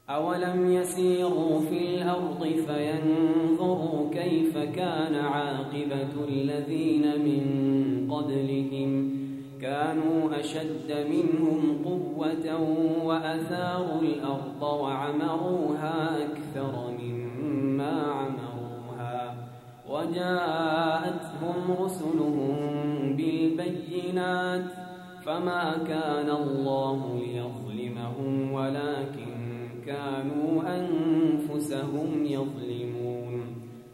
أولم يسيروا في الأرض فينظروا كيف كان عاقبة الذين من قبلهم كانوا أشد منهم قوة وأثاروا الأرض وعمروها أكثر مما عمروها وجاءتهم رسلهم بالبينات فما كان الله ليظلمهم ولكن كانوا أنفسهم يظلمون.